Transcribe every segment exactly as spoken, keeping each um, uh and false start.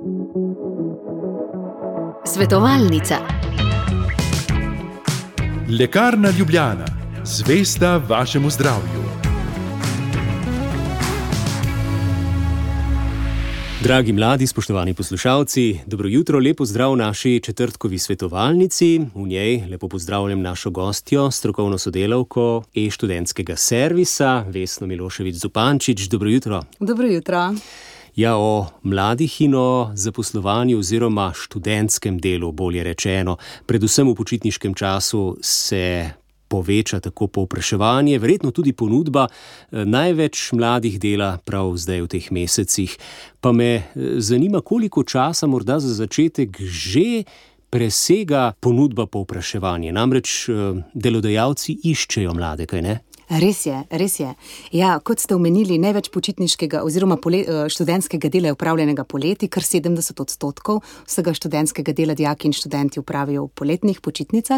Svetovalnica. Lekarna Ljubljana, zvesta vašemu zdravju. Dragi mladi, spoštovani poslušalci, dobro jutro, lepo zdrav v naši četrtkovi svetovalnici. V njej lepo pozdravljam našo gostjo, strokovno sodelavko e-študentskega servisa, Vesno Milošević Zupančič. Dobro jutro. Dobro jutro. Ja, o mladih in o zaposlovanju oziroma študentskem delu, bolje rečeno, predvsem v počitniškem času se poveča tako povpraševanje, verjetno tudi ponudba. Največ mladih dela prav zdaj v teh mesecih. Pa me zanima, koliko časa morda za začetek že presega ponudba povpraševanje. Namreč delodajalci iščejo mlade, kaj ne? Res je, res je. Ja, kot ste omenili, največ počitniškega oziroma pole, študentskega dela je upravljenega poleti, kar sedemdeset odstotkov vsega študentskega dela dijaki in študenti upravijo v poletnih počitnicah.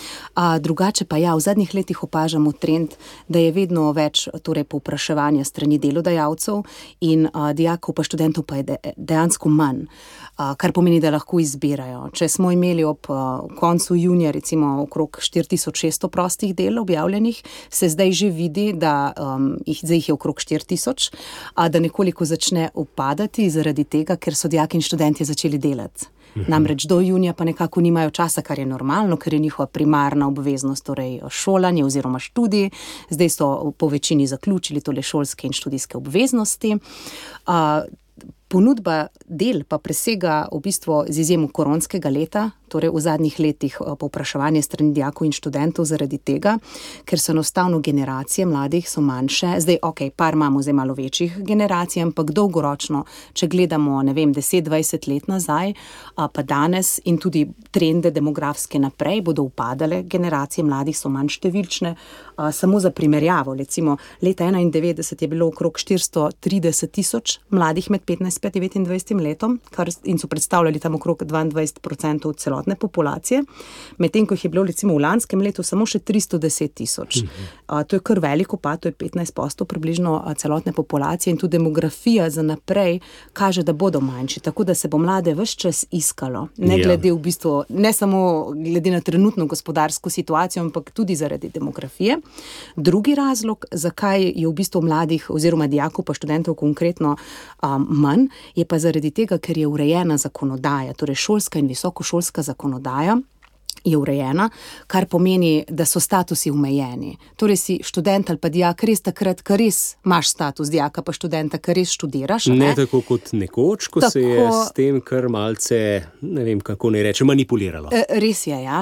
A, drugače pa ja, v zadnjih letih opažamo trend, da je vedno več torej povpraševanja strani delodajalcev in a, dijakov pa študentov pa je de, dejansko manj, a, kar pomeni, da lahko izbirajo. Če smo imeli ob a, koncu junija recimo okrog štiri tisoč šeststo prostih del objavljenih, se zdaj že vidi, da um, jih, zdaj jih je okrog štiri tisoč, a da nekoliko začne upadati zaradi tega, ker so dijaki in študenti začeli delati. Mhm. Namreč do junija pa nekako nimajo časa, kar je normalno, ker je njihova primarna obveznost, torej šolanje oziroma študij. Zdaj so po večini zaključili tole šolske in študijske obveznosti. A, ponudba del pa presega v bistvu z izjemo koronskega leta, torej v zadnjih letih povpraševanje strani dijakov in študentov zaradi tega, ker so enostavno generacije mladih so manjše. Zdaj, ok, par imamo zdaj malo večjih generacij, ampak dolgoročno, če gledamo, ne vem, deset dvajset let nazaj, pa danes in tudi trende demografske naprej bodo upadale, generacije mladih so manj številčne. Samo za primerjavo, recimo, leta enaindevetdeset je bilo okrog štiristo trideset tisoč mladih med petnajst in devetindvajset letom, kar in so predstavljali tam okrog dvaindvajset procentov celotne populacije, medtem ko jih je bilo recimo v lanskem letu samo še tristo deset tisoč. Uh, to je kar veliko pa, to je petnajst odstotkov približno celotne populacije in tudi demografija za naprej kaže, da bodo manjši, tako da se bo mlade ves čas iskalo, ne glede v bistvu, ne samo glede na trenutno gospodarsko situacijo, ampak tudi zaradi demografije. Drugi razlog, zakaj je v bistvu mladih oziroma dijakov pa študentov konkretno um, manj, je pa zaradi tega, ker je urejena zakonodaja, torej šolska in visokošolska zakonodaja je urejena, kar pomeni, da so statusi omejeni. Torej si študent ali pa dijak res takrat, ker res imaš status dijaka pa študenta, ker res študiraš. Ne, ne tako kot nekoč, ko tako se je s tem kar malce, ne vem kako ne reče, manipuliralo. Res je, ja.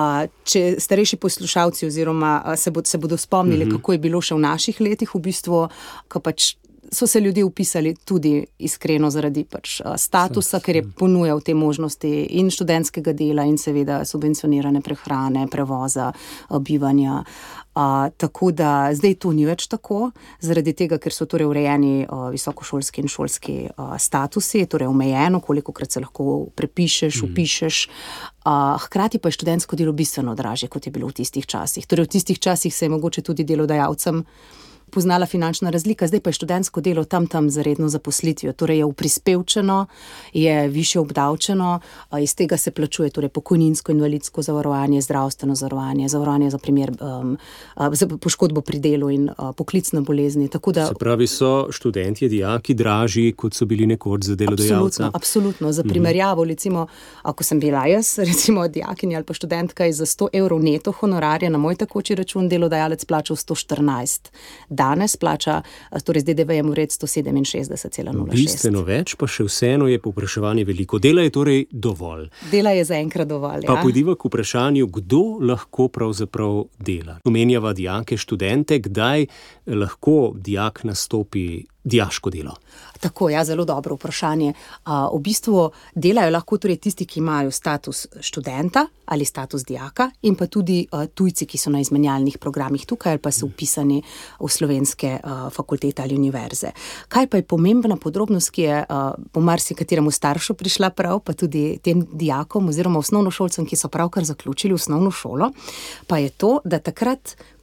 Če starejši poslušalci oziroma se, bod, se bodo spomnili, mm-hmm. kako je bilo še v naših letih, v bistvu, ko pač so se ljudje upisali tudi iskreno zaradi pač statusa, ker je ponujal te možnosti in študentskega dela in seveda subvencionirane prehrane, prevoza, bivanja. Uh, tako da zdaj to ni več tako, zaradi tega, ker so torej urejeni uh, visokošolski in šolski uh, statusi, torej omejeno, kolikokrat se lahko prepišeš, mm. upišeš. Uh, hkrati pa je študentsko delo bistveno dražje, kot je bilo v tistih časih. Torej v tistih časih se je mogoče tudi delodajalcem poznala finančna razlika, zdaj pa je študentsko delo tam tam za redno zaposlitvijo, torej je uprispevčeno, je višje obdavčeno, iz tega se plačuje torej pokojninsko, invalidsko zavarovanje, zdravstveno zavarovanje, zavarovanje za primer um, za poškodbo pri delu in uh, poklicne bolezni. Tako da, se pravi, so študentje, dijaki dražji, kot so bili nekoč za delodajalca? Absolutno, absolutno. Za primerjavo, recimo, ako sem bila jaz, recimo dijakinja ali pa študentka je za sto evrov neto honorarja na moj tekoči račun delodajalec plačal sto štirinajst. Danes plača, torej z D D V-jem vred sto sedeminšestdeset cela nula šest. Bistveno več, pa še vseeno je povpraševanje veliko. Dela je torej dovolj. Dela je zaenkrat dovolj, ja. Pa pojdiva k vprašanju, kdo lahko pravzaprav dela. Omenjava dijake, študente, kdaj lahko dijak nastopi dijaško delo? Tako, ja, zelo dobro vprašanje. Uh, v bistvu delajo lahko torej tisti, ki imajo status študenta ali status dijaka in pa tudi uh, tujci, ki so na izmenjalnih programih tukaj ali pa so upisani v slovenske uh, fakultete ali univerze. Kaj pa je pomembna podrobnost, ki je uh, po marsikateremu staršu prišla prav, pa tudi tem dijakom oziroma osnovnošolcem, ki so pravkar zaključili osnovno šolo, pa je to, da takrat,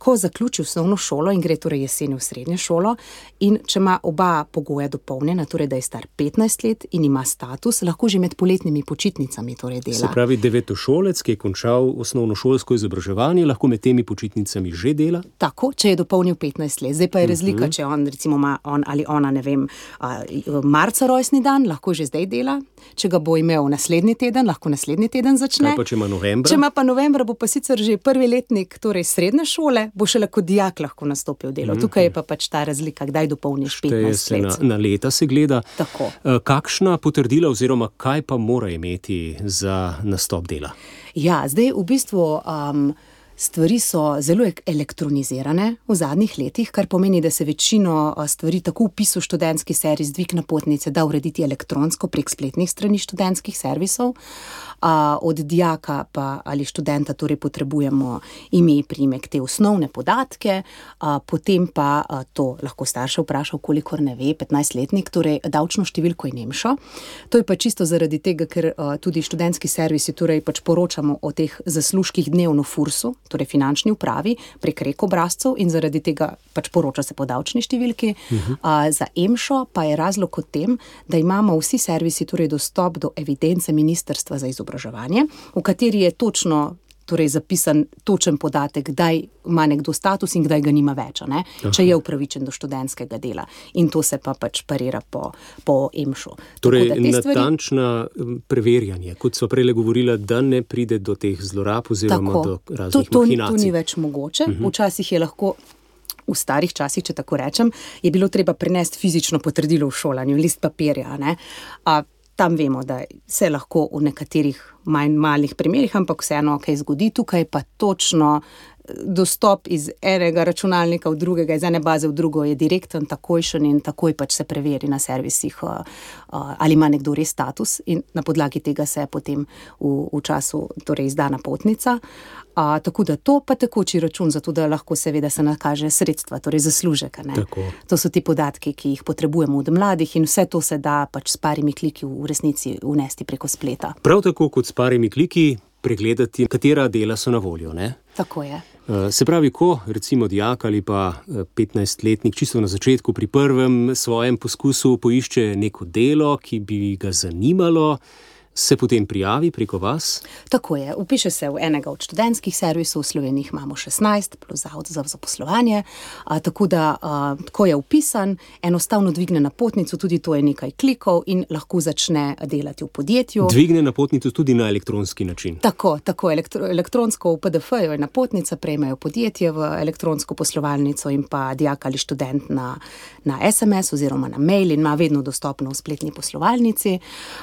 ko zaključi osnovno šolo in gre torej jeseni v srednjo šolo, in če ima oba pogoja dopolnjena, torej da je star petnajst let in ima status, lahko že med poletnimi počitnicami torej dela. Se pravi, devetošolec, ki je končal osnovnošolsko izobraževanje, lahko med temi počitnicami že dela? Tako, če je dopolnil petnajst let. Zdaj pa je razlika, če on, recimo, ima on ali ona, ne vem, marca rojstni dan, lahko že zdaj dela. Če ga bo imel naslednji teden, lahko naslednji teden začne. Kaj pa, če ima novembra? Če ima pa novembra, bo pa sicer že prvi letnik, torej srednje šole, bo šele kot dijak lahko nastopil delo. Mm-hmm. Tukaj je pa pač ta razlika, kdaj dopolniš petnajst let. Na, na leta se gleda. Tako. Kakšna potrdila oziroma kaj pa mora imeti za nastop dela? Ja, zdaj v bistvu um, stvari so zelo elektronizirane v zadnjih letih, kar pomeni, da se večino stvari tako v vpisu študentski servis, dvig napotnice, da urediti elektronsko prek spletnih strani študentskih servisov. A od dijaka pa ali študenta torej potrebujemo ime, priimek, te osnovne podatke, a potem pa a, to lahko starše vpraša, kolikor ne ve, petnajstletnik, torej davčno številko in emšo. To je pa čisto zaradi tega, ker a, tudi študentski servisi torej pač poročamo o teh zaslužkih dnevno fursu, torej finančni upravi, prek rek obrazcev, in zaradi tega pač poroča se po davčni številki. Uh-huh. A, za emšo pa je razlog v tem, da imamo vsi servisi torej dostop do evidence Ministrstva za izobraževanje, v kateri je točno torej zapisan točen podatek, kdaj ima nekdo status in kdaj ga nima več, ne? Če je upravičen do študentskega dela. In to se pa pač parira po, po emšu. Torej, natančna stvari... preverjanje, kot so prej govorila, da ne pride do teh zlorab oziroma tako, do raznih to, to, mahinacij. To ni več mogoče. Uh-huh. Včasih je lahko, v starih časih, če tako rečem, je bilo treba prinesti fizično potrdilo v šolanju, list papirja, ne? A tam vemo, da se lahko v nekaterih manj malih primerih, ampak vseeno kaj zgodi, tukaj pa točno dostop iz enega računalnika v drugega, iz ene baze v drugo je direkten, takojšen in takoj pač se preveri na servisih, ali ima nekdo res status, in na podlagi tega se potem v, v času torej izda napotnica. A, tako da to pa tekoči račun, zato da lahko seveda se nakaže sredstva, torej zaslužek. To so ti podatki, ki jih potrebujemo od mladih, in vse to se da pač s parimi kliki v resnici vnesti preko spleta. Prav tako kot s parimi kliki pregledati, katera dela so na voljo, ne? Tako je. Se pravi, ko recimo dijak ali pa petnajstletnik čisto na začetku pri prvem svojem poskusu poišče neko delo, ki bi ga zanimalo, se potem prijavi preko vas? Tako je, vpiše se v enega od študentskih servisov, v Sloveniji imamo šestnajst, plus Zavod za zaposlovanje, a, tako da, a, ko je vpisan, enostavno dvigne napotnico, tudi to je nekaj klikov in lahko začne delati v podjetju. Dvigne napotnico tudi na elektronski način? Tako, tako, elektro, elektronsko v P D F-ju je napotnica, prejmejo podjetje v elektronsko poslovalnico in pa dijak ali študent na, na S M S oziroma na mail in ima vedno dostopno v spletni poslovalnici.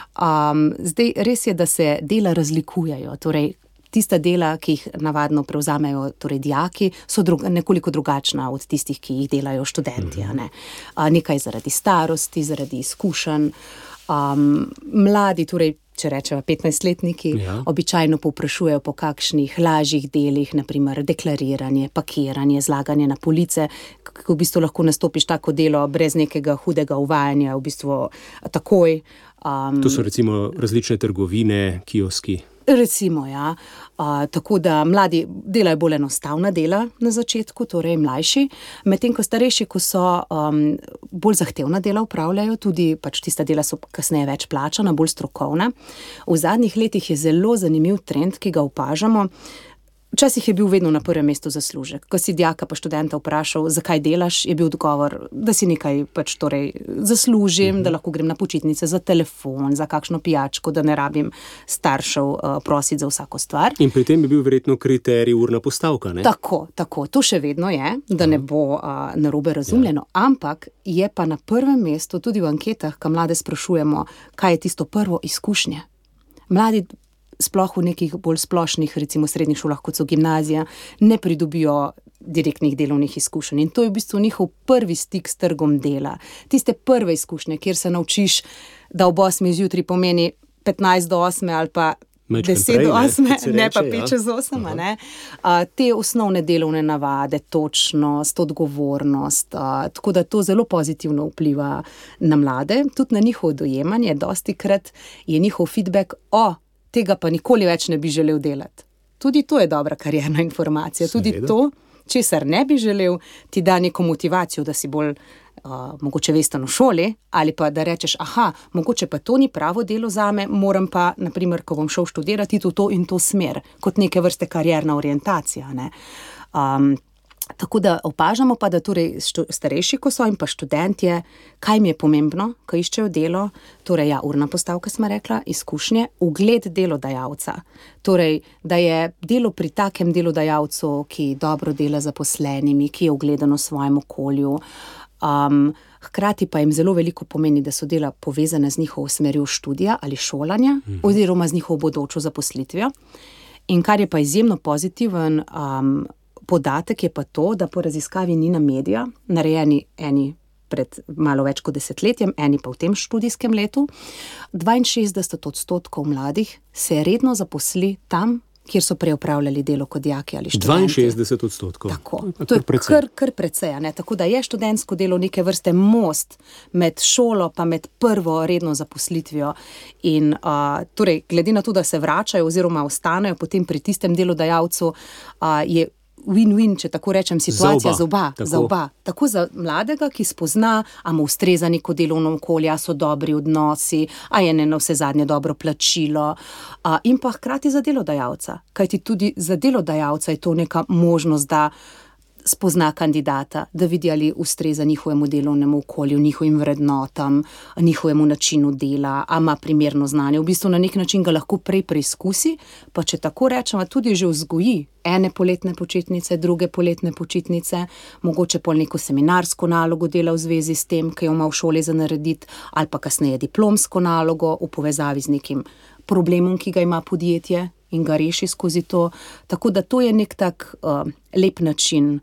Um, zdaj, res je, da se dela razlikujejo, torej tista dela, ki jih navadno prevzamejo torej dijaki, so drug, nekoliko drugačna od tistih, ki jih delajo študenti. Ne? A, nekaj zaradi starosti, zaradi izkušenj. Um, mladi, torej, če rečeva petnajstletniki, ja. Običajno povprašujejo po kakšnih lažjih delih, naprimer deklariranje, pakiranje, zlaganje na police, kako v bistvu lahko nastopiš tako delo brez nekega hudega uvajanja, v bistvu takoj. Um, to so recimo različne trgovine, kioski. Recimo, ja. A, tako da mladi delajo bolj enostavna dela na začetku, torej mlajši, medtem ko starejši, ko so um, bolj zahtevna dela upravljajo, tudi pač tista dela so kasneje več plačana, bolj strokovna. V zadnjih letih je zelo zanimiv trend, ki ga opažamo. Včasih je bil vedno na prvem mestu zaslužek. Ko si dijaka pa študenta vprašal, zakaj delaš, je bil odgovor, da si nekaj pač torej zaslužim, uh-huh. da lahko grem na počitnice za telefon, za kakšno pijačko, da ne rabim staršev uh, prositi za vsako stvar. In pri tem je bil verjetno kriterij urna postavka, ne? Tako, tako. To še vedno je, da ne bo uh, narobe razumljeno, ja. Ampak je pa na prvem mestu tudi v anketah, ko mlade sprašujemo, kaj je tisto prvo izkušnje. Mladi sploh v nekih bolj splošnih, recimo srednjih šolah, kot so gimnazija, ne pridobijo direktnih delovnih izkušenj. In to je v bistvu njihov prvi stik s trgom dela. Tiste prve izkušnje, kjer se naučiš, da ob osmi zjutraj pomeni petnajst do osme ali pa deset do osme, ne, ne pa pet čez osem. Ne? A, te osnovne delovne navade, točnost, odgovornost, a, tako da to zelo pozitivno vpliva na mlade, tudi na njihovo dojemanje. Dostikrat je njihov feedback, o, tega pa nikoli več ne bi želel delati. Tudi to je dobra karierna informacija. Tudi to, česar ne bi želel, ti da neko motivacijo, da si bolj Uh, mogoče vesten v šoli, ali pa da rečeš, aha, mogoče pa to ni pravo delo zame, moram pa, naprimer, ko bom šel študirati, to, to in to smer, kot neke vrste karierna orientacija. Ne? Um, tako da opažamo pa, da torej štu, starejši, ko so in pa študentje, kaj mi je pomembno, ko iščejo delo, torej ja, urna postavka smo rekla, izkušnje, ugled delodajalca. Torej, da je delo pri takem delodajalcu, ki dobro dela z zaposlenimi, ki je ugledan v svojem okolju, Um, hkrati pa jim zelo veliko pomeni, da so dela povezane z njihovo smerjo študija ali šolanja, mhm. oziroma z njihovo bodočo zaposlitvijo. In kar je pa izjemno pozitiven um, podatek, je pa to, da po raziskavi Nina Media, narejeni eni pred malo več kot desetletjem, eni pa v tem študijskem letu, dvainšestdeset odstotkov mladih se redno zaposli tam, kjer so prej opravljali delo kot dijaki ali študenti. dvainšestdeset odstotkov. Tako, to je kar, kar precej. Ne? Tako da je študentsko delo neke vrste most med šolo pa med prvo redno zaposlitvijo. In uh, torej, glede na to, da se vračajo oziroma ostanejo potem pri tistem delodajalcu, uh, je win-win, če tako rečem, situacija za oba. Za oba. Tako za mladega, ki spozna, a mu ustreza neko delovno okolje, a so dobri odnosi, a je ne na vse zadnje dobro plačilo. A, in pa hkrati za delodajalca. Kajti tudi za delodajalca je to neka možnost, da spozna kandidata, da vidi, ali ustreza njihovemu delovnemu okolju, njihovim vrednotam, njihovemu načinu dela, a ima primerno znanje. V bistvu na nek način ga lahko prej preizkusi, pa če tako rečemo, tudi že vzgoji ene poletne počitnice, druge poletne počitnice, mogoče pol neko seminarsko nalogo dela v zvezi s tem, ki jo ima v šoli za narediti, ali pa kasneje diplomsko nalogo v povezavi z nekim problemom, ki ga ima podjetje in ga reši skozi to. Tako da to je nek tak uh, lep način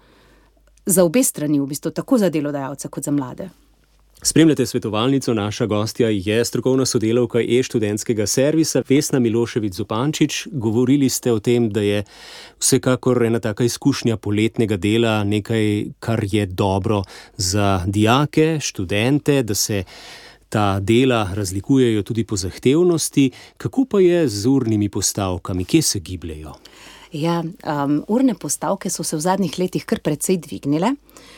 za obe strani, v bistvu, tako za delodajalce kot za mlade. Spremljate svetovalnico, naša gostja je strokovna sodelavka e-študentskega servisa Vesna Milošević Zupančič. Govorili ste o tem, da je vsekakor ena taka izkušnja poletnega dela nekaj, kar je dobro za dijake, študente, da se ta dela razlikujejo tudi po zahtevnosti. Kako pa je z urnimi postavkami? Kje se gibljejo? Ja, um, urne postavke so se v zadnjih letih kar precej dvignile.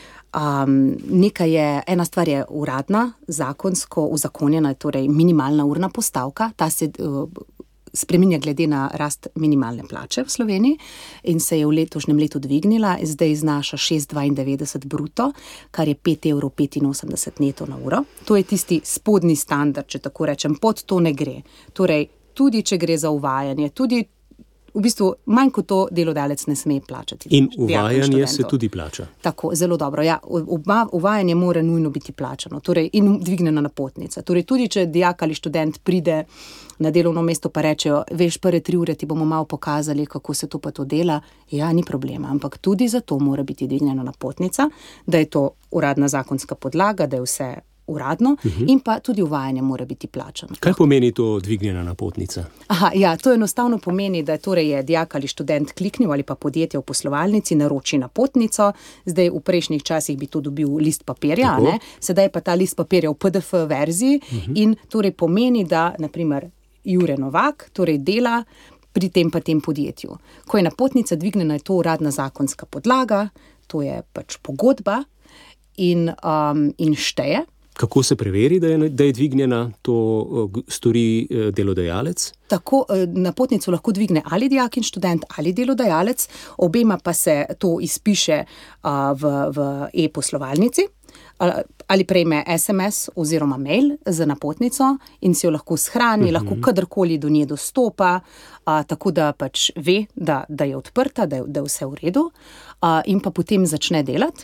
Um, nekaj je, ena stvar je uradna, zakonsko uzakonjena je torej minimalna urna postavka. Ta se uh, spreminja glede na rast minimalne plače v Sloveniji in se je v letošnjem letu dvignila, zdaj znaša šest dvaindevetdeset bruto, kar je pet evrov petinosemdeset neto na uro. To je tisti spodnji standard, če tako rečem, pod to ne gre. Torej, tudi če gre za uvajanje, tudi v bistvu manj kot to delodajalec ne sme plačati. In uvajanje se tudi plača. Tako, zelo dobro. Ja, uba, uvajanje mora nujno biti plačano, torej in dvignjena napotnica. Torej, tudi če dijak ali študent pride na delovno mesto pa rečejo, veš, prve tri ure ti bomo malo pokazali, kako se to pa to dela, ja, ni problema, ampak tudi za to mora biti dvignjena napotnica, da je to uradna zakonska podlaga, da je vse uradno, uh-huh. in pa tudi uvajanje mora biti plačano. Kaj pomeni to dvignjena napotnica? Aha, ja, to enostavno pomeni, da torej je dijak ali študent kliknil ali pa podjetje v poslovalnici, naroči napotnico, zdaj v prejšnjih časih bi to dobil list papirja, ne? Sedaj pa ta list papirja v P D F verziji, uh-huh. in torej pomeni, da naprimer Jure Novak torej dela pri tem pa tem podjetju. Ko je napotnica dvignjena, je to uradna zakonska podlaga, to je pač pogodba in, um, in šteje. Kako se preveri, da je, da je dvignjena, to stori delodajalec? Tako, napotnico lahko dvigne ali dijak in študent ali delodajalec, obema pa se to izpiše uh, v, v e-poslovalnici, ali prejme es em es oziroma mail z napotnico in si jo lahko shrani, uh-huh. lahko kadarkoli do nje dostopa, a, tako da pač ve, da, da je odprta, da je, da je vse v redu, a, in pa potem začne delati.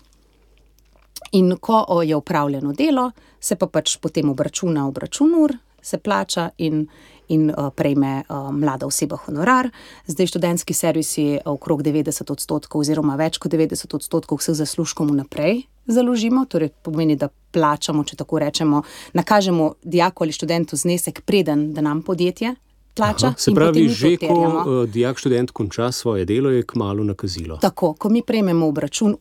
In ko je upravljeno delo, se pa pač potem obračuna obračun ur, se plača in, in uh, prejme uh, mlada oseba honorar. Zdaj študentski servisi okrog devetdeset odstotkov oziroma več kot devetdeset odstotkov vseh zaslužkov naprej založimo, torej pomeni, da plačamo, če tako rečemo, nakažemo dijaku ali študentu znesek preden, da nam podjetje plača. Aha, se pravi, že ko uh, dijak študent konča svoje delo, je kmalu nakazilo. Tako, ko mi prejmemo obračun ur,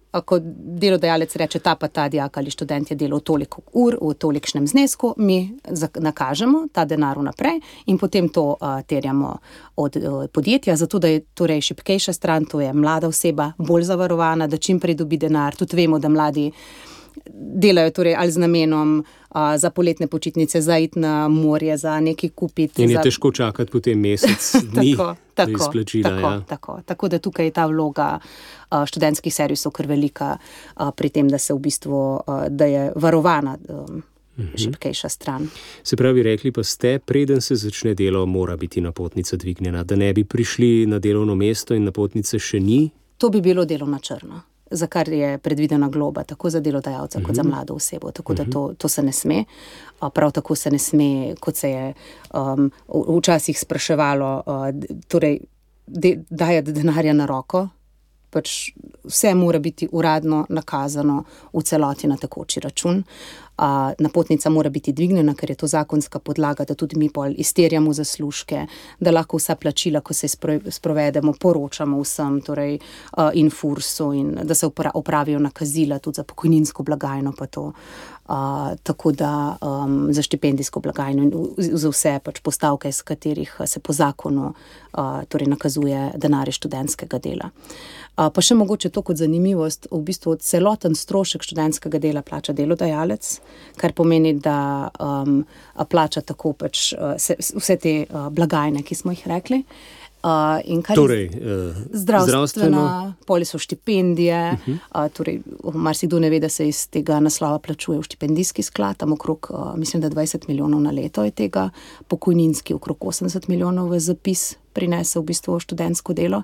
ko delodajalec reče, ta pa ta dijak ali študent je delal toliko ur v tolikšnem znesku, mi nakažemo ta denar vnaprej in potem to uh, terjamo od uh, podjetja, zato da je torej šibkejša stran, to je mlada oseba, bolj zavarovana, da čim prej dobi denar. Tudi vemo, da mladi delajo torej ali z namenom uh, za poletne počitnice, za iti na morje, za nekaj kupiti. In je za... težko čakati potem mesec dni do izplačila. Tako, ja. tako, tako da tukaj je ta vloga uh, študentskih servisov kar velika uh, pri tem, da se v bistvu, uh, da je varovana um, uh-huh. šibkejša stran. Se pravi, rekli pa ste, preden se začne delo, mora biti napotnica dvignjena, da ne bi prišli na delovno mesto in napotnice še ni? To bi bilo delo na črno, za kar je predvidena globa, tako za delodajalca, uh-huh. kot za mlado osebo. Tako uh-huh. da to, to se ne sme. Prav tako se ne sme, kot se je um, včasih spraševalo, uh, torej de, dajati denarja na roko. Pač vse mora biti uradno nakazano v celoti na tekoči račun. Uh, napotnica mora biti dvignjena, ker je to zakonska podlaga, da tudi mi pol izterjamo zaslužke, da lahko vsa plačila, ko se sprovedemo, poročamo vsem, torej uh, in fursu, in da se opravijo nakazila tudi za pokojninsko blagajno, pa to. Uh, tako da um, za štipendijsko blagajno in za vse pač postavke, iz katerih se po zakonu uh, torej nakazuje denar študentskega dela. Uh, pa še mogoče to kot zanimivost, v bistvu celoten strošek študentskega dela plača delodajalec, kar pomeni, da um, plača tako pač uh, se, vse te uh, blagajne, ki smo jih rekli. Uh, in kar torej, uh, zdravstvena, zdravstveno, poli so štipendije, uh-huh. uh, torej marsikdo ne ve, da se iz tega naslova plačuje v štipendijski sklad, tam okrog, uh, mislim, da dvajset milijonov na leto je tega, pokojninski okrog osemdeset milijonov v zapis prinese v bistvu študentsko delo.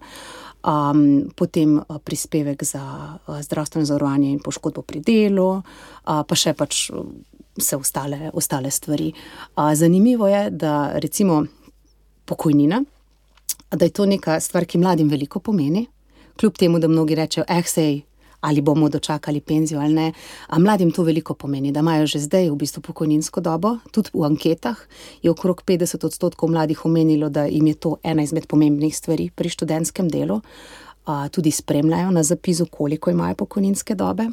Um, potem uh, prispevek za uh, zdravstveno zavarovanje in poškodbo pri delu, uh, pa še pač uh, vse ostale, ostale stvari. Uh, zanimivo je, da recimo pokojnina, da je to neka stvar, ki mladim veliko pomeni, kljub temu, da mnogi rečejo, eh, sej, ali bomo dočakali penzijo ali ne, a mladim to veliko pomeni, da imajo že zdaj v bistvu pokojninsko dobo. Tudi v anketah je okrog petdeset odstotkov mladih omenilo, da jim je to ena izmed pomembnih stvari pri študentskem delu. A, tudi spremljajo na zapisu, koliko imajo pokojninske dobe.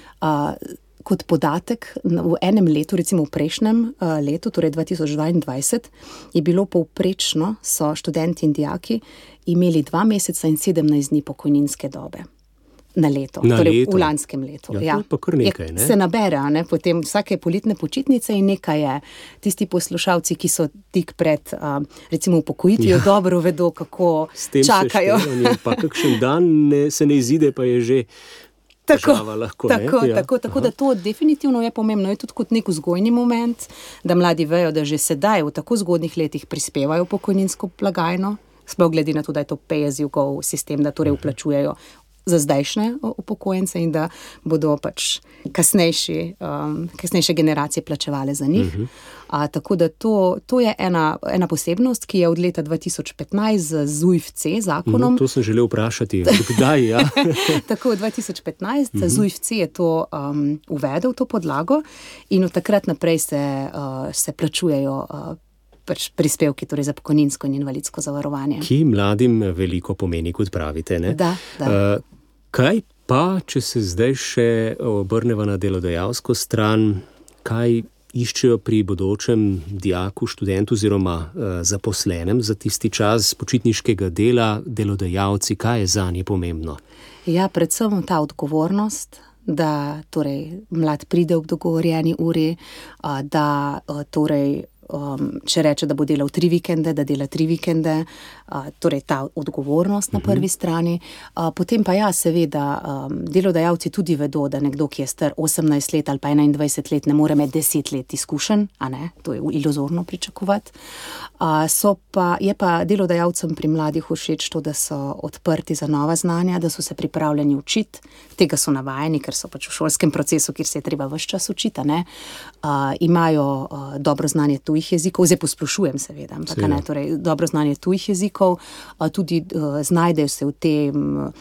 A, kot podatek, v enem letu, recimo v prejšnjem uh, letu, torej dva tisoč dvaindvajset, je bilo povprečno, so študenti in dijaki imeli dva meseca in sedemnajst dni pokojninske dobe na leto, na torej leto. V lanskem letu. Ja, ja. To je pa kar nekaj, ne? Se nabere, ne? Potem vsake poletne počitnice in nekaj je. Tisti poslušalci, ki so tik pred uh, recimo upokojitvijo, ja. dobro vedo, kako s tem čakajo. Seštevanje, pa kakšen dan ne, se ne izide, pa je že Tako, lahko, tako, ja. tako, tako da to definitivno je pomembno. Je tudi kot nek vzgojni moment, da mladi vejo, da že sedaj v tako zgodnih letih prispevajo v pokojninsko blagajno, sploh glede na to, da je to pay as you go sistem, da torej vplačujejo za zdajšnje upokojence in da bodo pač kasnejši, um, kasnejše generacije plačevale za njih. Uh-huh. A, tako da to, to je ena, ena posebnost, ki je od leta dva tisoč petnajst z ZUJF-C zakonom. No, to sem želel vprašati, kdaj, ja. Tako, dva tisoč petnajst uh-huh. ZUJF-C je to um, uvedel, to podlago, in od takrat naprej se, uh, se plačujejo uh, pač prispevki torej za pokojninsko in invalidsko zavarovanje. Ki mladim veliko pomeni, kot pravite, ne? Da, da. Uh, kaj pa, če se zdaj še obrneva na delodajalsko stran, kaj iščejo pri bodočem dijaku, študentu oziroma uh, zaposlenem za tisti čas počitniškega dela, delodajalci, kaj je zanje pomembno? Ja, predvsem ta odgovornost, da torej mlad pride ob dogovorjeni uri, uh, da uh, torej Um, če reče, da bo delal tri vikende, da dela tri vikende, uh, torej ta odgovornost na prvi strani. Uh, potem pa ja, seveda, um, delodajalci tudi vedo, da nekdo, ki je star osemnajst let ali pa enaindvajset let, ne more imeti deset let izkušenj, a ne, to je iluzorno pričakovati. Uh, so pa, je pa delodajalcem pri mladih všeč to, da so odprti za nova znanja, da so se pripravljeni učiti, tega so navajeni, ker so pač v šolskem procesu, kjer se je treba ves čas učiti, ne, uh, imajo uh, dobro znanje tu jezikov, zdaj posplošujem seveda, ampak ne, torej dobro znanje tujih jezikov, tudi uh, znajdejo se v tem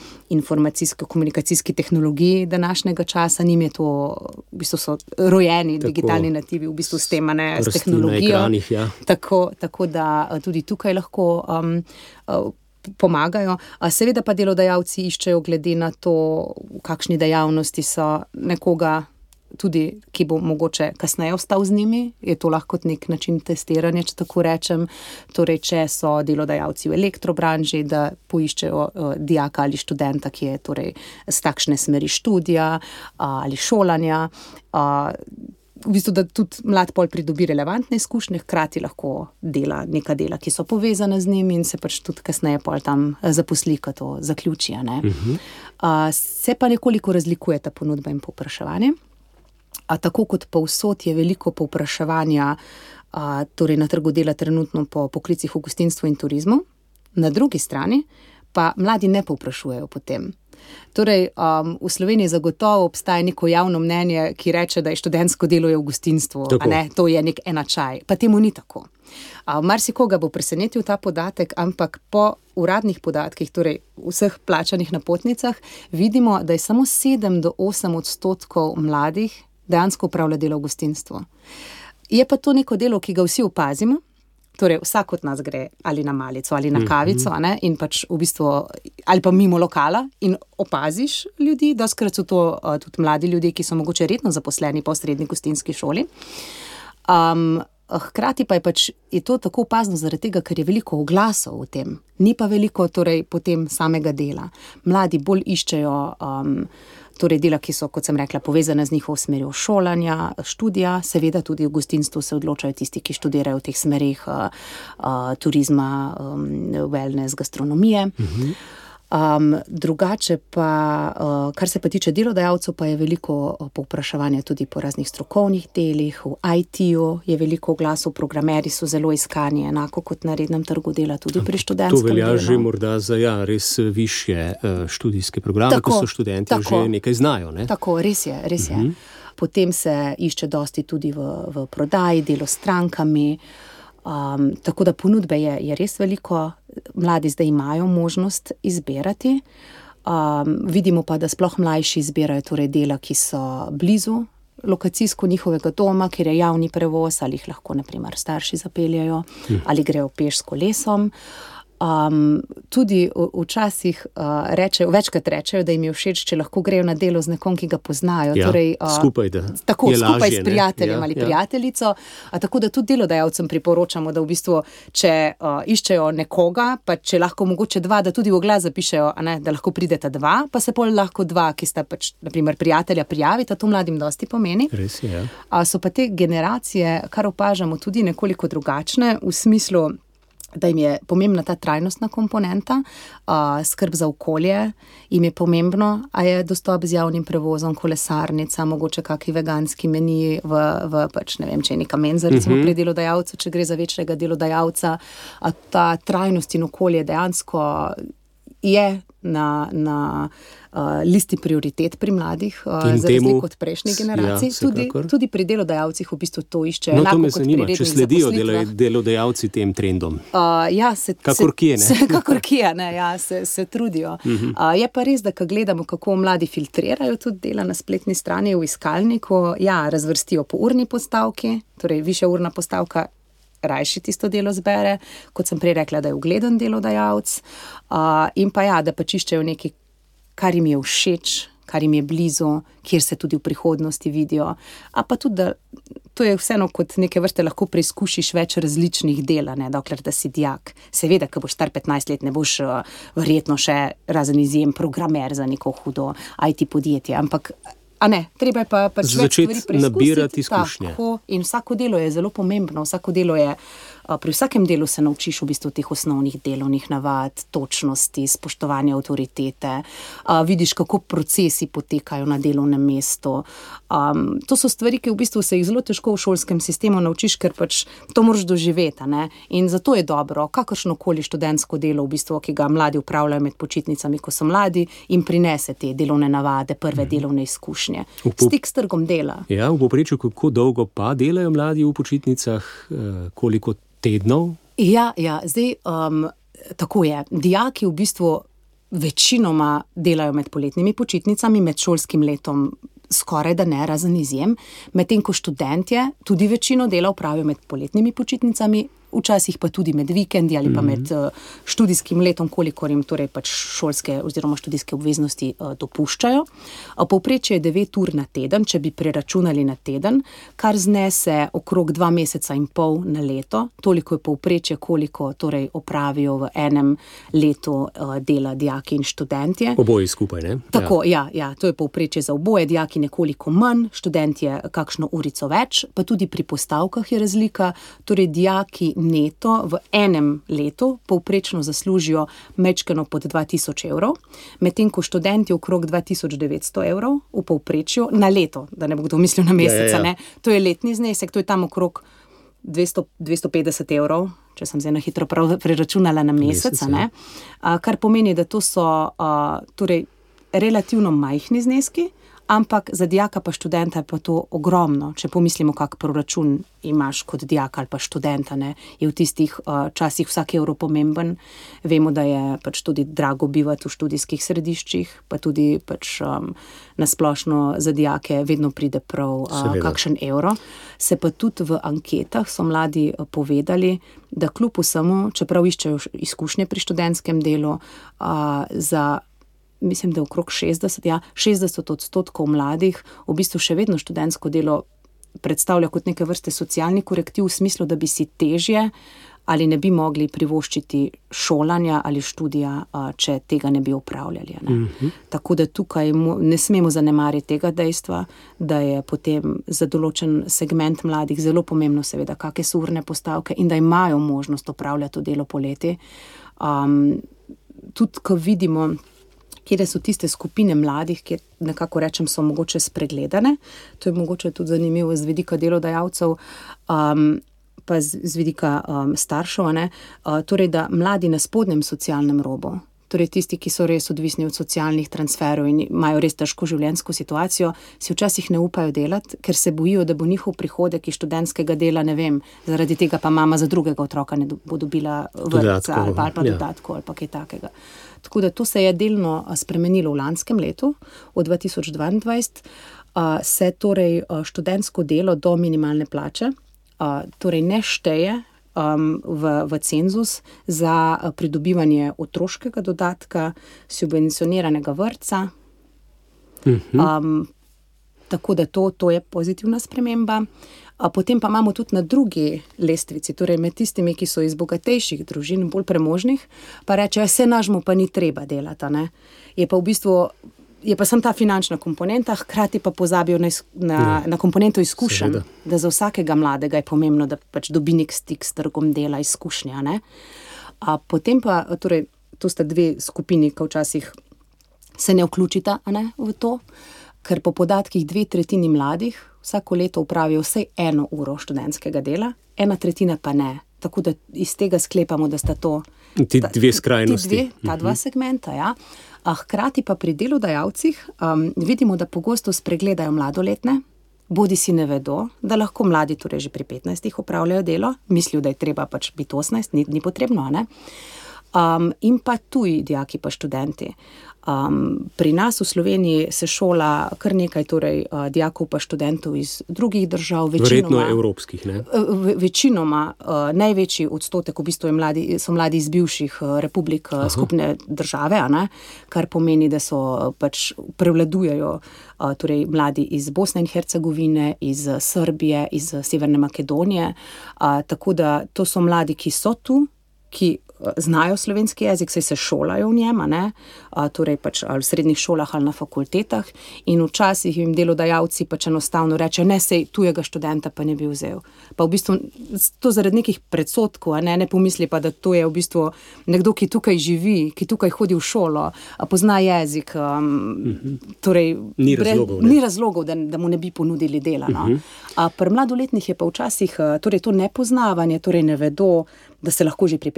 informacijsko-komunikacijski tehnologiji današnjega časa, njim je to, v bistvu so rojeni tako, digitalni nativi, v bistvu s tem, ne, s tehnologijo. Ekranih, ja. Tako, tako da tudi tukaj lahko um, pomagajo. Seveda pa delodajalci iščejo glede na to, v kakšni dejavnosti so, nekoga tudi, ki bo mogoče kasneje ostal z njimi, je to lahko nek način testiranja, če tako rečem. Torej, če so delodajalci v elektrobranži, da poiščejo uh, dijaka ali študenta, ki je torej z takšne smeri študija uh, ali šolanja. Uh, v bistvu, da tudi mlad pol pridobi relevantne izkušnje, hkrati lahko dela neka dela, ki so povezane z njimi in se pač tudi kasneje pol tam zaposli, ko to zaključi. Ne? Uh-huh. Uh, se pa nekoliko razlikuje ta ponudba in povpraševanje. A tako kot povsod je veliko povpraševanja a, torej na trgu dela trenutno po poklicih v gostinstvu in turizmu, na drugi strani pa mladi ne povprašujejo po tem. Torej, um, v Sloveniji zagotovo obstaja neko javno mnenje, ki reče, da je študentsko delo je v gostinstvu, a ne, to je nek enačaj, pa temu ni tako. A, marsikoga bo presenetil ta podatek, ampak po uradnih podatkih, torej vseh plačanih napotnicah, vidimo, da je samo sedem do osem odstotkov mladih dejansko upravlja delo v gostinstvu. Je pa to neko delo, ki ga vsi opazimo, torej vsak od nas gre ali na malico ali na kavico, mm-hmm. ne, in pač v bistvu, ali pa mimo lokala in opaziš ljudi, doskrat so to uh, tudi mladi ljudje, ki so mogoče redno zaposleni po srednji gostinski šoli. Um, hkrati pa je pač je to tako opazno zaradi tega, ker je veliko oglasov v tem. Ni pa veliko torej potem samega dela. Mladi bolj iščejo um, torej dela, ki so, kot sem rekla, povezane z njihovo smerjo šolanja, študija, seveda tudi v gostinstvu se odločajo tisti, ki študirajo v teh smerih uh, uh, turizma, um, wellness, gastronomije. Mhm. Um, drugače pa, uh, kar se pa tiče delodajalcev, pa je veliko povpraševanja tudi po raznih strokovnih delih, v I T-ju je veliko glasov, programeri so zelo iskani, enako kot na rednem trgu dela, tudi pri študentskem delu. To velja že morda za ja, res višje uh, študijske programe, tako, ko so študenti tako, že nekaj znajo. Ne? Tako, res je, res je. Uh-huh. Potem se išče dosti tudi v, v prodaji, delo s strankami. Um, tako da ponudbe je, je res veliko, mladi zdaj imajo možnost izbirati. Um, vidimo pa, da sploh mlajši izbirajo torej dela, ki so blizu lokacijsko njihovega doma, kjer je javni prevoz, ali jih lahko, na primer, starši zapeljajo, hm. ali grejo peš s kolesom. Um, tudi v, včasih uh, rečejo, večkrat rečejo, da jim je všeč, če lahko grejo na delo z nekom, ki ga poznajo. Ja, torej, uh, skupaj, da tako, je skupaj lažje, s prijateljem ja, ali ja. prijateljico. A tako da tudi delodajalcem priporočamo, da v bistvu, če uh, iščejo nekoga, pa če lahko mogoče dva, da tudi v oglas zapišejo, a ne, da lahko prideta dva, pa se pol lahko dva, ki sta pač, na primer, prijatelja prijavita, to mladim dosti pomeni. Res je, ja. A so pa te generacije, kar opažamo, tudi nekoliko drugačne, v smislu, da jim je pomembna ta trajnostna komponenta, uh, skrb za okolje, jim je pomembno, a je dostop z javnim prevozom, kolesarnica, mogoče kakšni veganski meniji v, v pač ne vem, če je neka menza, recimo pri delodajalcu, če gre za večjega delodajalca, a ta trajnost in okolje dejansko je na, na uh, listi prioritet pri mladih, uh, za razliko od prejšnjih generacij. Ja, tudi, tudi pri delodajalcih v bistvu to iščejo. No, to me zanima, če sledijo delodajalci tem trendom. Uh, ja, se, kakor kje, ne? Se, kakor kje, ne, ja, se, se trudijo. Uh-huh. Uh, je pa res, da ko gledamo, kako mladi filtrirajo tudi dela na spletni strani v iskalniku, ja, razvrstijo po urni postavki, torej višja urna postavka, rajši tisto delo zbere, kot sem prej rekla, da je ugleden delodajalec, uh, in pa ja, da pač iščejo nekaj, kar jim je všeč, kar jim je blizu, kjer se tudi v prihodnosti vidijo, a pa tudi, da to je vseeno kot neke vrste lahko preizkušiš več različnih del, ne, dokler da si dijak. Seveda, ko boš star petnajst let, ne boš uh, verjetno še razen izjem programer za neko hudo I T podjetje, ampak a ne, treba je pa pač več stvari preizkusiti. Nabirati izkušnje. Tako, in vsako delo je zelo pomembno, vsako delo je, pri vsakem delu se naučiš v bistvu teh osnovnih delovnih navad, točnosti, spoštovanja avtoritete, vidiš, kako procesi potekajo na delovnem mestu. Um, to so stvari, ki v bistvu se jih zelo težko v šolskem sistemu naučiš, ker pač to moraš doživeti, ne? In zato je dobro, kakršnokoli študentsko delo, v bistvu, ki ga mladi upravljajo med počitnicami, ko so mladi, jim prinese te delovne navade, prve mm. delovne izkušnje. Stik s trgom dela. Ja, v povprečju, kako dolgo pa delajo mladi v počitnicah, koliko tednov? Ja, ja, zdaj um, tako je. Dijaki v bistvu večinoma delajo med poletnimi počitnicami, med šolskim letom skoraj da ne, razen izjem, medtem ko študentje tudi večino dela opravijo med poletnimi počitnicami, včasih pa tudi med vikendi ali pa med uh, študijskim letom, kolikor jim torej pač šolske oziroma študijske obveznosti uh, dopuščajo. Uh, povprečje je devet ur na teden, če bi preračunali na teden, kar znese okrog dva meseca in pol na leto. Toliko je povprečje, koliko torej opravijo v enem letu uh, dela dijaki in študentje. Oboji skupaj, ne? Tako, ja, ja, ja to je povprečje za oboje, dijaki nekoliko manj, študentje kakšno urico več, pa tudi pri postavkah je razlika. Torej, dijaki neto v enem letu povprečno zaslužijo mečkeno pod dva tisoč evrov, medtem ko študenti okrog dva tisoč devetsto evrov v povprečju na leto, da ne bo kdo mislil na mesec, ja, ja, ja. ne. To je letni znesek, to je tam okrog dvesto, dvesto petdeset evrov, če sem zdaj na hitro prav preračunala na mesec, mesec ne. A, kar pomeni, da to so a, torej relativno majhni zneski, ampak za dijaka pa študenta je pa to ogromno. Če pomislimo, kak proračun imaš kot dijak ali pa študenta, ne, je v tistih uh, časih vsak evro pomemben. Vemo, da je pač tudi drago bivati v študijskih središčih, pa tudi pač um, nasplošno za dijake vedno pride prav uh, kakšen evro. Se pa tudi v anketah so mladi uh, povedali, da kljub vsemu, čeprav iščejo izkušnje pri študentskem delu, uh, za mislim, da okrog šestdeset, ja, šestdeset odstotkov mladih v bistvu še vedno študentsko delo predstavlja kot neke vrste socialni korektiv v smislu, da bi si težje ali ne bi mogli privoščiti šolanja ali študija, če tega ne bi opravljali. Ne? Mm-hmm. Tako da tukaj ne smemo zanemariti tega dejstva, da je potem za določen segment mladih zelo pomembno seveda, kakšne so urne postavke in da imajo možnost opravljati to delo poleti. Um, tudi, ko vidimo, kjer so tiste skupine mladih, kjer nekako rečem, so mogoče spregledane. To je mogoče tudi zanimivo z vidika delodajalcev, um, pa z, z vidika um, staršev, ne? Uh, torej, da mladi na spodnjem socialnem robu, torej tisti, ki so res odvisni od socialnih transferov in imajo res težko življenjsko situacijo, si včasih ne upajo delati, ker se bojijo, da bo njihov prihodek iz študentskega dela, ne vem, zaradi tega pa mama za drugega otroka ne bo dobila vrtca ali pa, ali pa ja. dodatko ali pa kaj takega. Tako da to se je delno spremenilo v lanskem letu, od dva tisoč dvaindvajset, se torej študentsko delo do minimalne plače, torej ne šteje um, v, v cenzus za pridobivanje otroškega dodatka, subvencioniranega vrtca. Um, tako da to, to je pozitivna sprememba. A potem pa imamo tudi na drugi lestvici, torej med tistimi, ki so iz bogatejših družin, bolj premožnih, pa rečejo, se nažmu pa ni treba delati, ne. Je pa v bistvu, je pa sem ta finančna komponenta, hkrati pa pozabijo na, na, na komponento izkušenj, da za vsakega mladega je pomembno, da pač dobi nek stik s trgom dela, izkušnja, ne. A potem pa, torej, to sta dve skupini, ki včasih se ne vključita, ne, v to, ker po podatkih dve tretjini mladih vsako leto upravijo vsaj eno uro študentskega dela, ena tretjina pa ne. Tako da iz tega sklepamo, da sta to ti dve skrajnosti. Ti dve, ta dva segmenta, ja. A hkrati pa pri delodajalcih um, vidimo, da pogosto spregledajo mladoletne, bodi si ne vedo, da lahko mladi torej že pri petnajstih opravljajo delo, mislijo, da je treba pač biti osemnajst, ni, ni potrebno, ne. Um, in pa tuji dijaki pa študenti. Um, pri nas v Sloveniji se šola kar nekaj torej, uh, dijakov pa študentov iz drugih držav. Verjetno evropskih, ne? V, večinoma uh, največji odstotek v bistvu je mladi, so mladi iz bivših uh, republik uh, skupne države, a ne? Kar pomeni, da so uh, pač prevladujejo uh, torej, mladi iz Bosne in Hercegovine, iz uh, Srbije, iz uh, Severne Makedonije. Uh, tako da to so mladi, ki so tu, ki znajo slovenski jezik, saj se šolajo v njem, ne? A, torej pač ali v srednjih šolah ali na fakultetah in včasih jim delodajalci pač enostavno rečejo, ne, sej tujega študenta pa ne bi vzel. Pa v bistvu to zaradi nekih predsodkov, ne, ne pomisli pa, da to je v bistvu nekdo, ki tukaj živi, ki tukaj hodi v šolo, a pozna jezik, um, uh-huh. torej ni razlogov, ni razlogov da, da mu ne bi ponudili dela. No? Uh-huh. A pri mladoletnih je pa včasih torej to nepoznavanje, torej ne vedo, da se lahko že pri petnajstih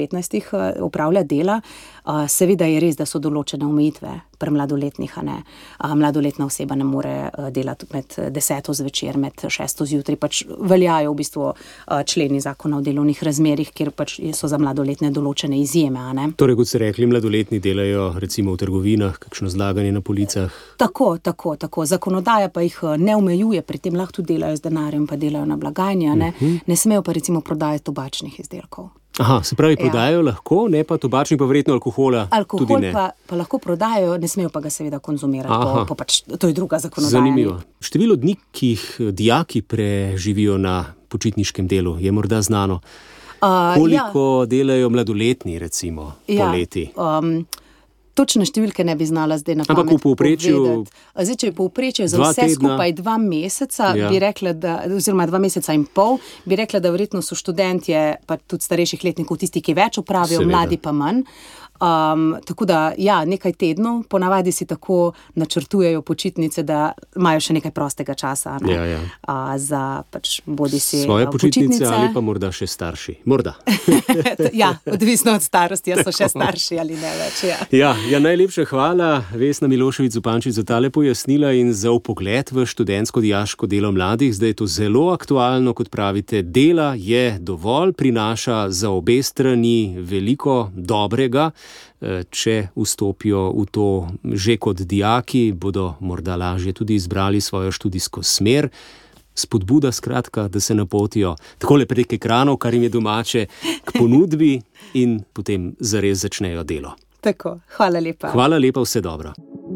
opravlja dela. Seveda je res, da so določene omejitve pri mladoletnih, a ne. Mladoletna oseba ne more delati med deseto zvečer, med šesto zjutraj, pač veljajo v bistvu členi zakona o delovnih razmerjih, kjer pač so za mladoletne določene izjeme, a ne. Torej, kot ste rekli, mladoletni delajo recimo v trgovinah, kakšno zlaganje na policah? Tako, tako, tako. Zakonodaja pa jih ne omejuje, pri tem lahko tudi delajo z denarjem, pa delajo na blagajni, a ne. Uh-huh. Ne smejo pa recimo prodajati tobačnih izdelkov. Aha, se pravi, prodajajo ja. lahko, ne pa tobačni, pa verjetno alkohola Alkohol tudi ne. Pa, pa lahko prodajajo, ne smejo pa ga seveda konzumirati, to, pa pač, to je druga zakonodaja. Zanimivo. Število dni, ki jih dijaki preživijo na počitniškem delu, je morda znano. Uh, Koliko ja. delajo mladoletni, recimo, ja, poleti? Um, Točne številke ne bi znala zdaj na pamet Ampak v povprečju Zdaj, če je povprečje za vse tedna. skupaj dva meseca, ja. bi rekla, da, oziroma dva meseca in pol, bi rekla, da verjetno so študentje, pa tudi starejših letnikov, tisti, ki več opravijo, Seveda. mladi pa manj. Um, tako da, ja, nekaj tednov, ponavadi si tako načrtujejo počitnice, da imajo še nekaj prostega časa, ne? Ja, ja. Uh, za pač bodi si svoje počitnice, počitnice ali pa morda še starši. Morda. Ja, odvisno od starosti, ja so še starši ali ne več. Ja, ja, ja najlepša hvala, Vesna Milošević-Zupančič, za tale pojasnila in za vpogled v študentsko-dijaško delo mladih. Zdaj je to zelo aktualno, kot pravite, dela je dovolj, prinaša za obe strani veliko dobrega. Če vstopijo v to že kot dijaki, bodo morda lažje tudi izbrali svojo študijsko smer. Spodbuda skratka, da se napotijo takole prek ekranov, kar jim je domače, k ponudbi in potem zares začnejo delo. Tako, hvala lepa. Hvala lepa, vse dobro.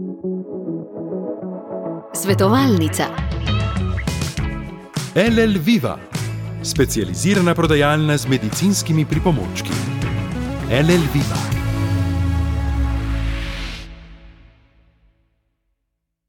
Svetovalnica. L L Viva, specializirana prodajalna z medicinskimi pripomočki. L L Viva.